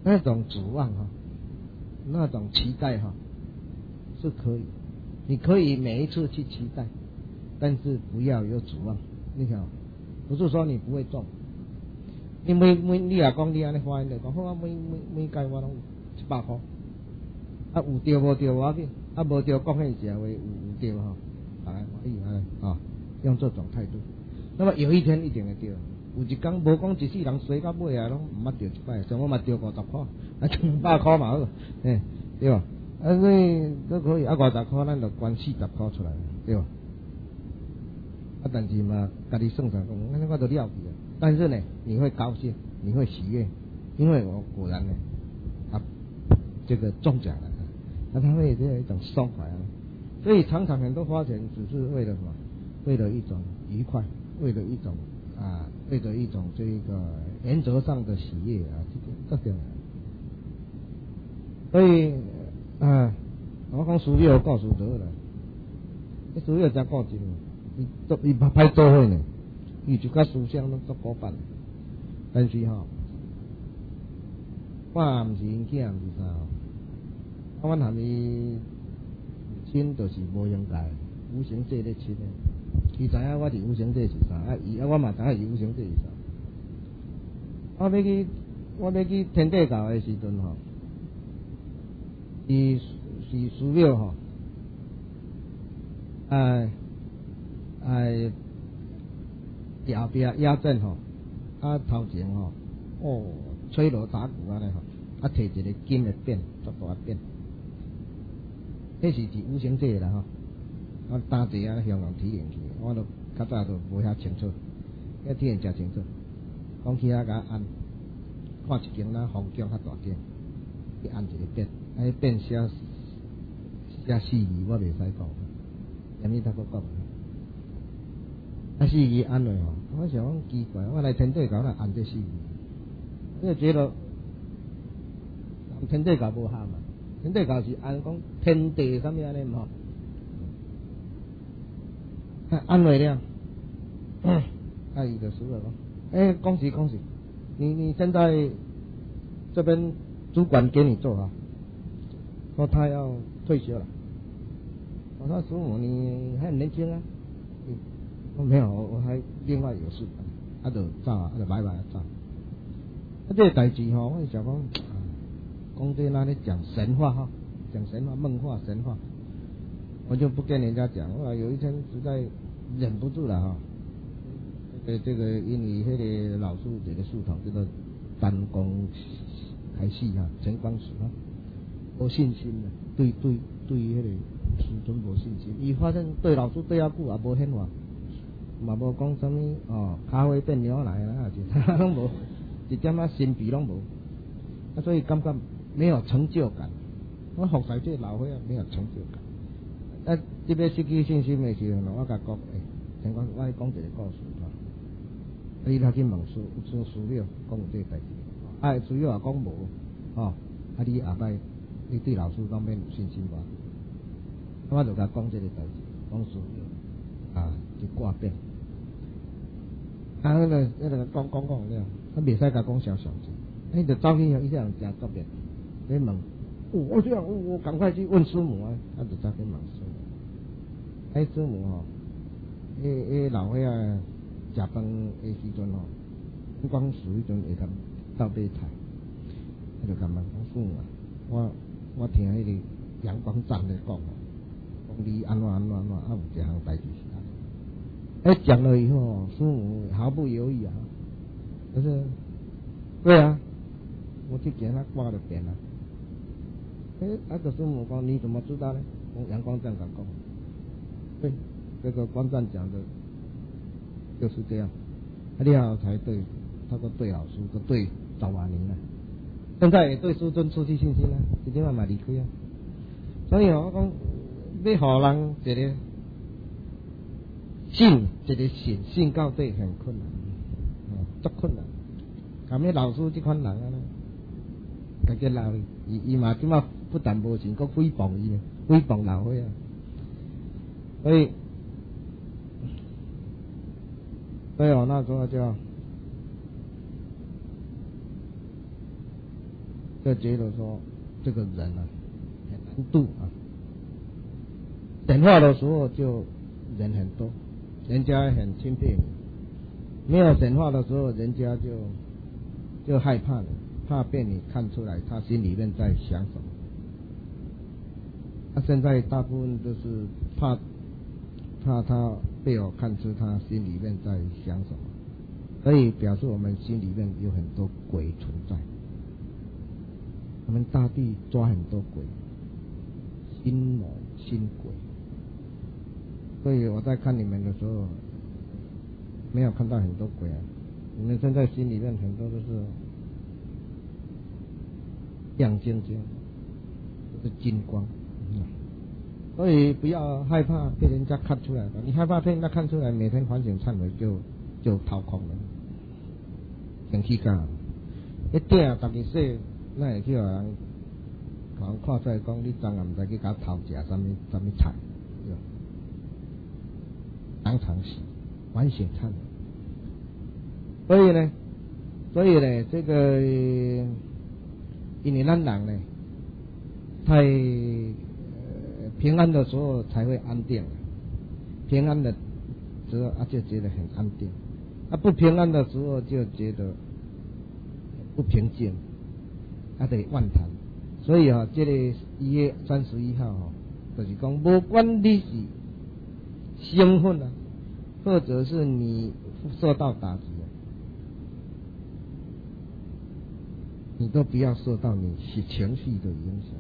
那种指望哈，那种期待哈，是可以，你可以每一次去期待，但是不要有指望。你看，不是说你不会中，你你也讲你安尼发现就讲好啊，每届我拢100块，啊有对无对无要紧，啊无对贡献社会有对哈，大家可以啊，用这种态度。那么有一天一定会对，有一天无讲一世人衰到尾啊，拢唔捌对一摆，像我嘛对50块，啊200块嘛好，对吧？啊所以都可以，啊50块咱就捐40块出来，对吧？啊但是嘛，家己算算讲，我都了去啊。但是呢，你会高兴，你会喜悦，因为我果然呢，这个中奖了，那他会有一种爽快啊。所以常常很多花钱只是为了什么？为了一种愉快，为了一种这个原则上的喜悦啊，这个。所以我讲需要告诉得了，你需要真告诉伊歹做伙呢，伊就甲思想拢足古板。但是吼，我毋是因囝，毋是啥，阮含伊亲就是无应该，无形界咧亲诶。伊知影我伫无形界是啥，我嘛知影伊无形界是啥。我要去天地教诶时阵吼，是寺庙吼，后壁压阵吼，头前吼，吹锣打鼓安尼吼，摕一个金的鞭，足大鞭，迄是无形界啦吼。我打一下香港体验去，我都较早都无遐清楚，迄体验真清楚。讲起遐甲按，看一间咱皇宫较大间，去按一个鞭，迄鞭写4字，我袂使讲，下面他搁讲。4字按落吼，我想讲奇怪，我来天地教来按这4字，我就觉得天地教无合嘛，天地教是按讲天地什么安尼嘛。安慰了，伊就说了，恭喜恭喜，你现在这边主管给你做啊，说他要退休了。我说师傅你还很年轻啊，我没有，我还另外有事，就走啊，就拜走。这个代志吼，我想讲这那里讲神话哈，讲神话、梦话、神话。我就不跟人家讲，后来有一天实在忍不住了哈。这个因为那个老师这个书堂这个单工开戏哈，陈光史哈，无信心的，对那个师尊无信心。伊发现对老师对遐久也无显化，嘛无讲什么咖啡变牛奶啊，就拢无，一点心脾拢无，所以感觉没有成就感。我服侍这老伙仔没有成就感。这边失去信心的时候，我甲讲，听讲我讲一个故事哈，你来去问师庙讲有这个代志，师庙也讲无，你下摆你对老师当面有信心吧？我就甲讲这个代志，讲师庙就挂变，那个讲了，他袂使甲讲小小字，就走去一样真特别，你问。我这样，我赶快去问师母啊！他就走去问师母。师母吼，老伙仔食饭的时阵吼，光时迄阵会甲倒杯菜，他就甲问讲师母啊，我听迄个阳光站咧讲讲你安怎，有一项代志是安尼。讲了以后，师母毫不犹豫啊，就是对啊，我去给他挂了点了。师母讲你怎么知道呢？阳光站讲，对，这个光站讲的就是这样。你好才对，他说对老师，说对赵华宁啊，现在也对师尊失去信心了，已经慢慢离开啊。所以我讲，要让人一个信到底很困难，足困难。咁你老师这款人啊，家己闹伊嘛即马不但无钱，佫诽谤伊，诽谤老伙啊。所以我那时候就就觉得说这个人啊很难度啊。显化的时候就人很多，人家很钦佩你；没有显化的时候，人家就害怕你，怕被你看出来他心里面在想什么。现在大部分都是怕他被我看出他心里面在想什么，所以表示我们心里面有很多鬼存在。我们大地抓很多鬼，心魔心鬼。所以我在看你们的时候，没有看到很多鬼啊。你们现在心里面很多都是亮晶晶，都是金光。所以不要害怕被人家看出来的，你害怕被人家看出来，每天反省忏悔就掏空了。生气干，一定大家说，那会去有人看出来讲，你昨暗唔知去甲偷食什么菜，当场死，反省忏悔。所以呢，这个因为咱人呢，太平安的时候才会安定，平安的时候就觉得很安定，不平安的时候就觉得不平静，得万谈。所以这个1月31号就是讲，不管你是兴奋啊，或者是你受到打击啊，你都不要受到你情绪的影响。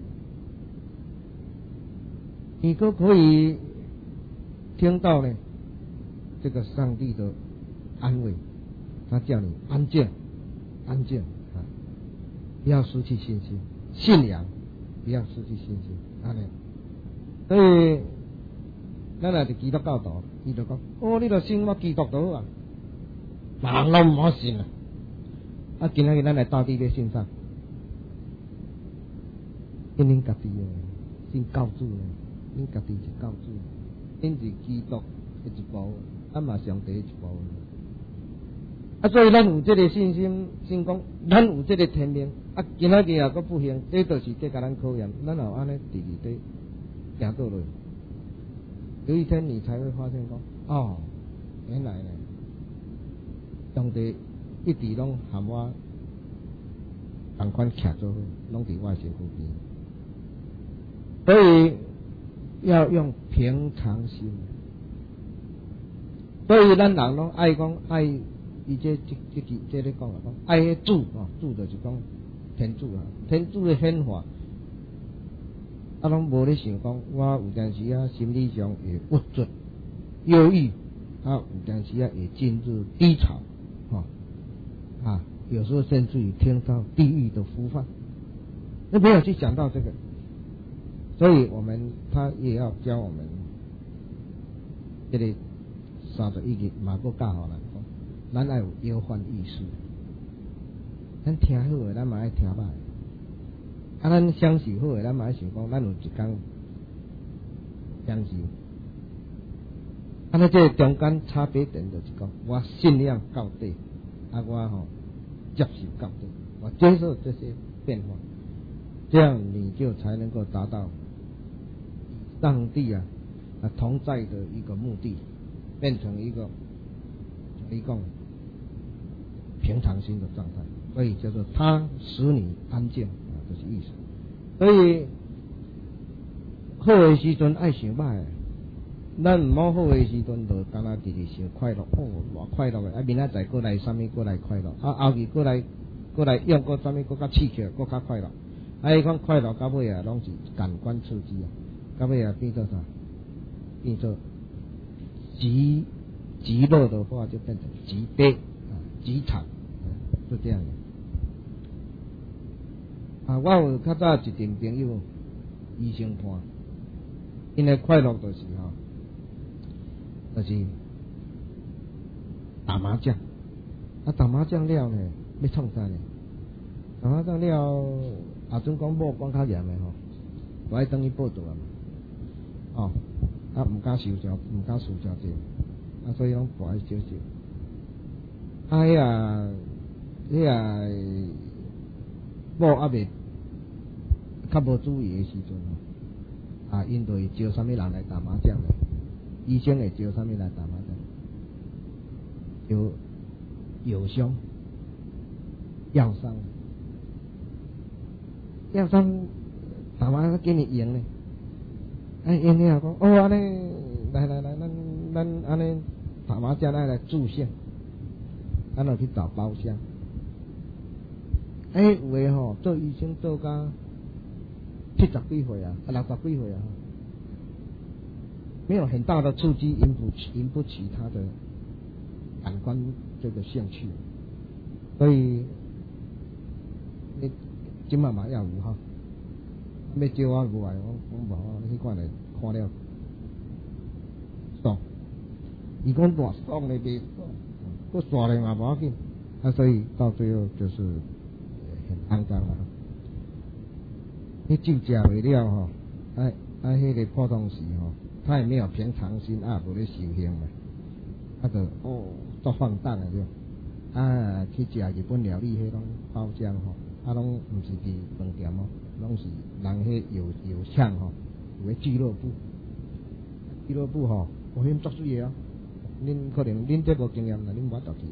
你都可以听到呢，这个上帝的安慰，他叫你安静，安静啊，不要失去信心，信仰不要失去信心，安尼。所以，咱若是基督教徒，伊就讲，你著信我基督徒啊，人都唔好信啊。今仔日咱来到底要信啥？信恁家己的，信教主的。恁家己是教主，恁是基督的一部分，嘛上帝的一部分。所以咱有这个信心，先讲咱有这个天命。今仔日也阁不行，这就是在甲咱考验。咱有安尼直直地行过来，有一天你才会发现讲，原来呢，上帝一直拢含我同款徛做伙，拢伫我身躯边，所以。要用平常心，所以咱人拢爱讲爱，伊这咧讲啊，讲爱迄主主就是讲天主啊，天主的显化，拢无咧想讲，我有阵时心理上会郁卒、忧郁，有阵时会进入低潮，有时候甚至于听到地狱的呼唤，那没有去讲到这个。所以他也要教我们，这个31日嘛，佫教互咱要有忧患意识。咱听好诶，咱嘛爱听歹。咱享受好诶，咱嘛爱想讲，咱有一天享受。尼这中间差别点就是讲，我信仰到底，我接受到底，我接受这些变化，这样你就才能够达到上帝同在的一个目的，变成一个平常心的状态，所以叫做他使你安静这是意思。所以好的时阵爱想歹，咱唔好好的时阵就干那直直想快乐，偌快乐的，明仔载过来什么过来快乐，后日过来用过什么更加刺激，更加快乐。伊讲快乐到尾拢是感官刺激到尾变做啥？变做极乐的话就变成极悲极惨，是这样的。我有较早一阵朋友医生看，因为快乐就是就是打麻将，打麻将了呢，要创啥呢？打麻将了，准讲某讲较严的我爱等于报道嘛，唔敢输交济，所以拢博爱少少。 某还未较无注意的时阵因就会招什么人来打麻将咧？医生会招什么来打麻将？招药商、药商打麻将给你赢咧。赢了讲安尼，来，咱安尼打麻将来助兴，咱就去找包厢。有诶做医生做到70几岁啊，60几岁啊，没有很大的刺激，引不起他的感官这个兴趣，所以你今晚嘛要有要招我过来，我讲无，你去看来看了爽，伊讲偌爽的袂爽，佫耍咧嘛无要紧，所以到最后就是很肮脏啦。你酒食袂了迄个普通时他也没有平常心无咧修行嘛，就做放荡的对，去食日本料理迄种包厢拢毋是伫饭店拢是人迄药厂有个俱乐部迄足水的恁可能恁这无经验啦，恁无法度去。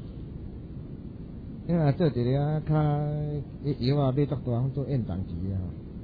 因为做一个较药买足大，做宴长级的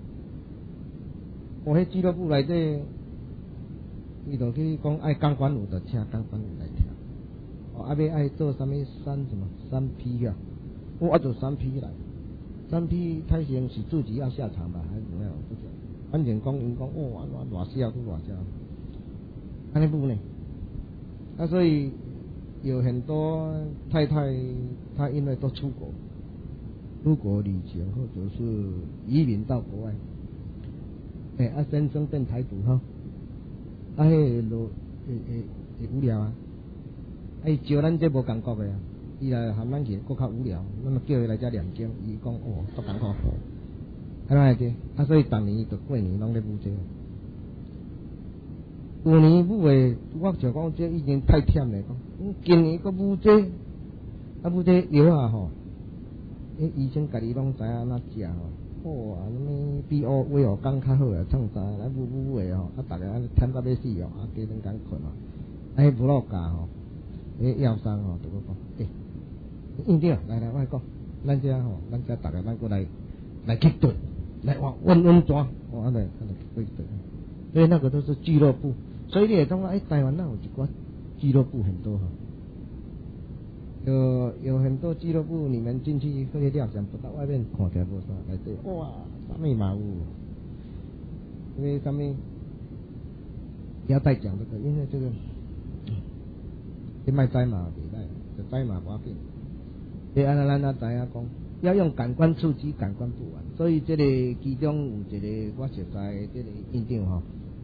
迄俱乐部内底，伊就去讲爱钢管舞的，请钢管舞来跳。要爱做什么三批啊？做3批来，3批开先是自己要下场吧，还是怎么样？不知道。反正讲因讲偌笑都偌笑，安尼不呢？所以有很多太太，她因为都出国旅行，或者是移民到国外，先生变台独迄就会无聊啊，招咱这无感觉的伊来含咱去搁较无聊，那么叫伊来遮念经，伊讲足艰苦，安尼个，所以逐年就过年拢咧舞这个。有年舞的，我就讲这已经太忝了，讲今年搁舞这，舞这药医生家己拢知影安怎食什么比威尔刚较好啊，创啥来舞的逐个安尼忝到要死加两工困无落价药商就搁讲，院长来我讲，咱这逐个咱过来去对，来稳抓，安尼对，所以那个都是俱乐部，所以你会讲台湾那有一寡俱乐部很多有很多俱乐部，你们进去会料想不到，外面看起来无啥，内底啥物嘛有，因为啥物不要再讲这个，因为这个你卖知嘛袂歹，就知嘛无要紧。咱知影讲，要用感官刺激，感官不完，所以这个其中有一个我熟悉的这个院长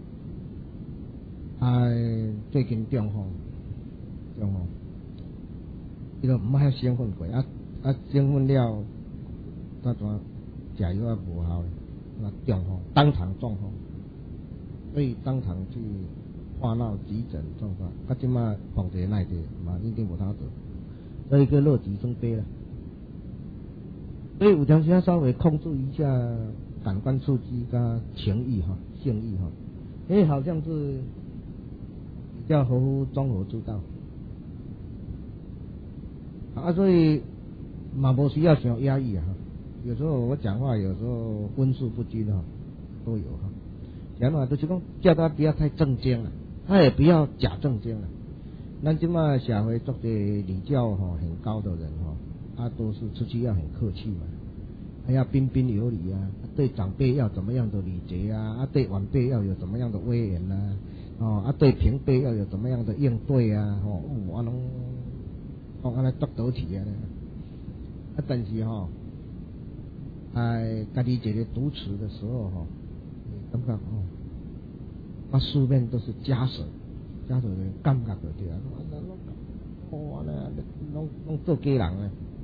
最近中风。伊就毋爱兴奋过，兴奋了，怎食药无效的，中风，当场中风，所以当场去化闹急诊状况，即马碰一个耐者嘛，一定无他做，所以叫乐极生悲了。所以有当时稍微控制一下感官刺激跟情欲性欲好像是比较合乎综合之道。所以嘛无需要想压抑有时候我讲话有时候分数不均都有讲嘛就是讲叫他不要太正经了，他也不要假正经了。咱即马社会做的礼教很高的人都是出去要很客气嘛，还要彬彬有礼对长辈要怎么样的礼节对晚辈要有怎么样的威严对平辈要有怎么样的应对我拢安尼足得体但是家己一个独处的时候感觉四面都是枷锁的感觉就对拢做假人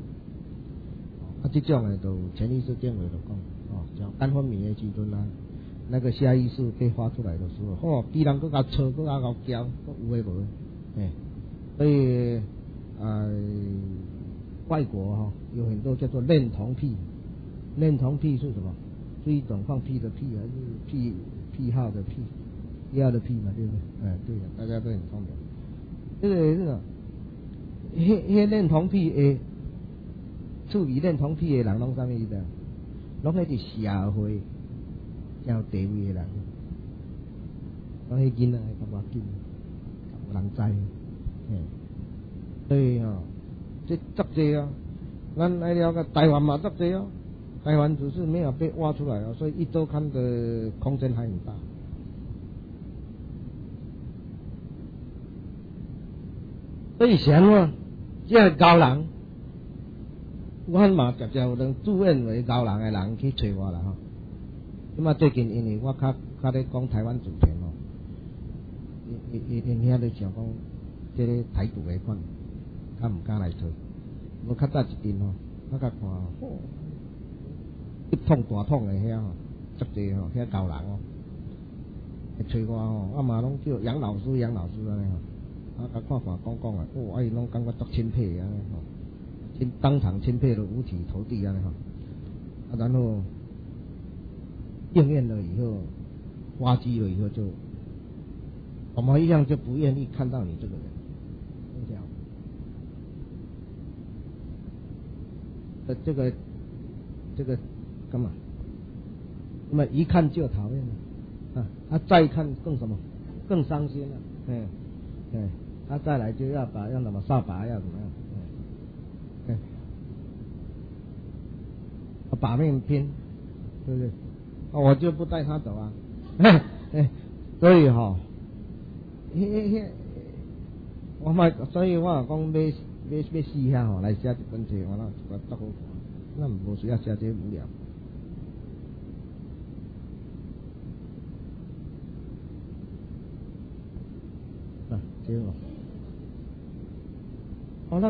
这种的都潜意识定位就讲像单分娩的时阵那个下意识被发出来的时候比人更加粗更加高叫有诶无所以外国有很多叫做恋童癖恋童癖是什么？是一种放屁的屁，还是癖好的癖？要的癖嘛，对不对？对的，大家都很聪明。这个，迄恋童癖的，处理恋童癖的人拢啥物意思？拢迄伫社会较有地位的人，拢迄囡仔较要紧，有人知。所以这足济啊，咱来了解台湾嘛足济啊，台湾只是没有被挖出来啊，所以一周刊的空间还很大。所以想啊，这高人，我嘛直接有人自认为高人的人去找我啦吼。咁最近因为我较咧讲台湾主权因遐咧想讲，这个台独的款，较唔敢来找。我较早一阵我甲看一通大通的遐足济遐高人会找我我嘛拢叫杨老师安尼甲看讲啊，伊拢感觉足钦佩安尼当场钦佩了，五体投地安尼然后应验了以后，挖机了以后就，我们一样就不愿意看到你这个人，这样。这个干嘛？那么一看就讨厌了再一看更什么？更伤心了。再来就要什么扫把要怎么样？把命拼，对不对？我就不带他走啊。所以所以我讲要死遐来写一本册，我那足好看，那无需要写这无聊。结果那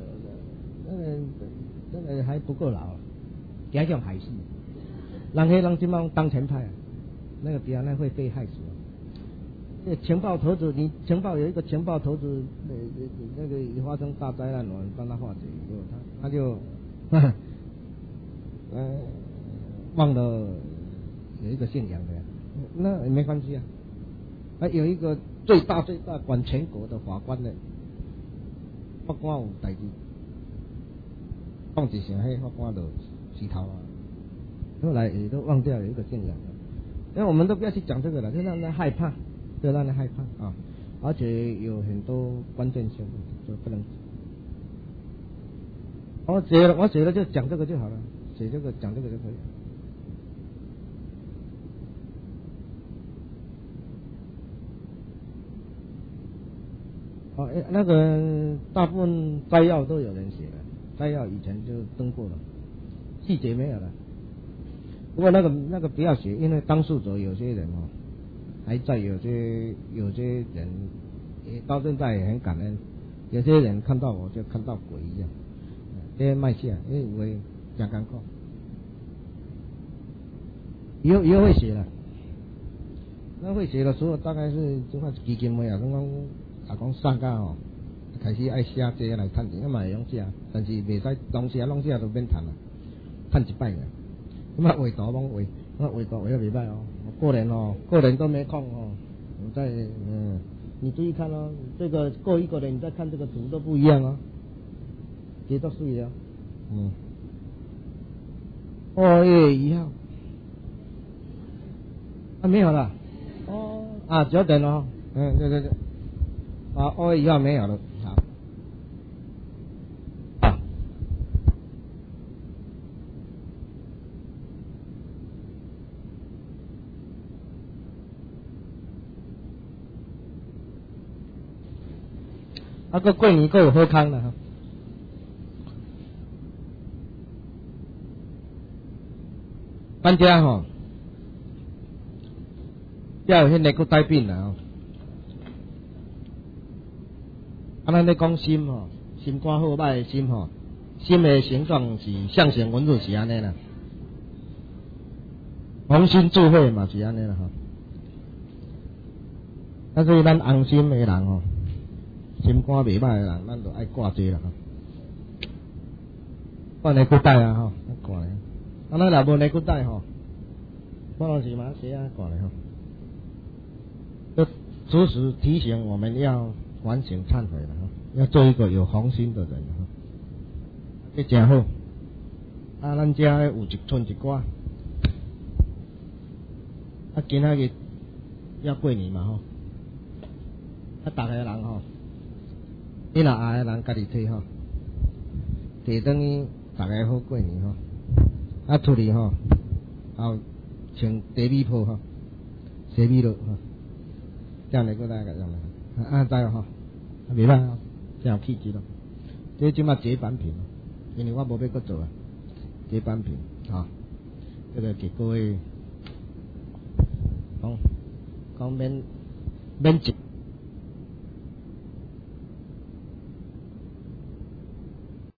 个还不够老，加上海事，人今晚当前派那个比那会被害死。那情报头子，你情报有一个情报头子，那个发生大灾难，我们帮他化解以后，他就忘了有一个信仰的，那也没关系啊。有一个最大管全国的法官的，法官有代志，放一声，嘿，法官就死头啊。后来也都忘掉有一个信仰了，因为我们都不要去讲这个了，就让人害怕，而且有很多关键性就不能。我写了就讲这个就好了，写这个讲这个就可以。那个大部分摘要都有人写了，摘要以前就登过了，细节没有了。不过那个不要写，因为当事者有些人还在，有些人也到现在也很感恩，有些人看到我就看到鬼一样，这些卖相，因为讲干过，以后会写了。那会写的时候大概是这块基金会讲上架开始爱写这个来赚钱，嘛会用写，但是袂使拢写都免赚啦，赚一摆个。画图拢画，画图画得袂歹个人都没空我在你注意看这个过一个人你再看这个图都不一样几多岁了2月1号没有了9点了对2月1号没有了，好。个过年还有好康了搬家要有迄个带病啦咱咧讲心心肝好歹的心心的形状是象形文字是安尼啦，红心智慧嘛是安尼啦所以咱红心的人心肝袂歹的人，咱就爱挂这啦。挂来挂带挂来， 啊，咱若无内骨带吼，我拢是嘛写啊挂咧吼。就时时提醒我们要反省忏悔了哈，要做一个有恒心的人哈。这真好。啊，咱遮有一村一寡，啊，今仔日要过年嘛吼，啊，逐个人吼，你若爱的人家己摕吼，摕等于逐个好过年吼，啊，出去吼，后穿茶米袍吼，洗米落吼，这样来个大家样来，啊，知吼，袂歹吼，这样气质咯，这即马结版品咯，因为我无要搁做啊。这版品啊，这个给各位讲免急。